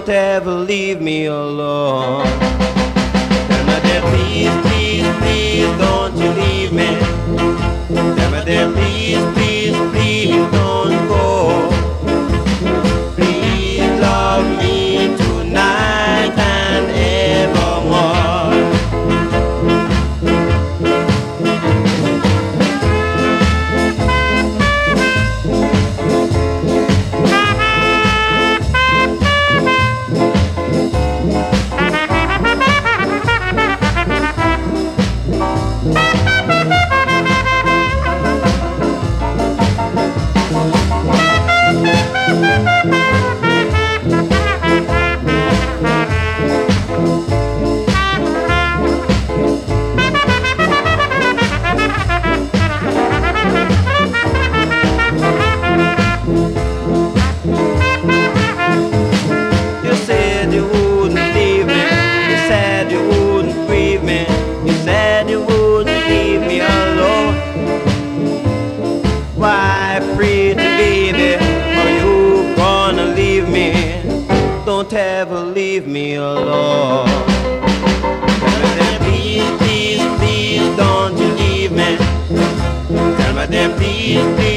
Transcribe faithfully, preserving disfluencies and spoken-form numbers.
don't ever leave me alone. Tell me that please, please, please don't you leave me. Tell me that please, please, please don't go. Please love me tonight and evermore. You said you wouldn't leave me. You said you wouldn't grieve me. You said you wouldn't leave me alone. Why, pretty baby, are you gonna leave me? Don't ever leave me alone. Tell me then please, please, please don't you leave me. Tell me then please, please